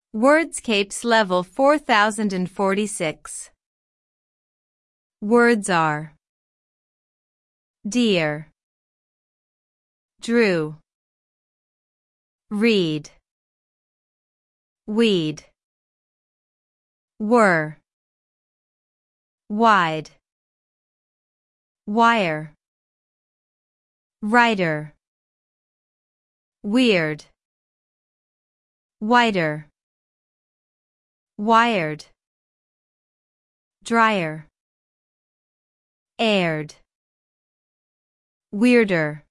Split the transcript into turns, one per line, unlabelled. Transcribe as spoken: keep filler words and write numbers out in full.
Wordscapes level four thousand forty-six. Words are dear, drew, read, weed, were, wide, wire, writer, weird, whiter, wired, dryer, aired, weirder.